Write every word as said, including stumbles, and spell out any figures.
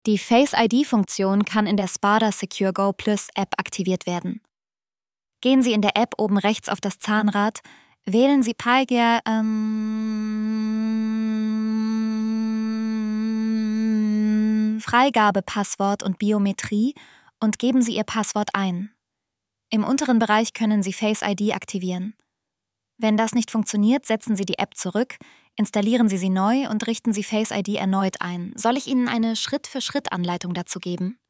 Die Face I D-Funktion kann in der Spada Secure Go Plus App aktiviert werden. Gehen Sie in der App oben rechts auf das Zahnrad, wählen Sie Paigeer ähm, Freigabepasswort und Biometrie und geben Sie Ihr Passwort ein. Im unteren Bereich können Sie Face I D aktivieren. Wenn das nicht funktioniert, setzen Sie die App zurück, installieren Sie sie neu und richten Sie Face I D erneut ein. Soll ich Ihnen eine Schritt-für-Schritt-Anleitung dazu geben?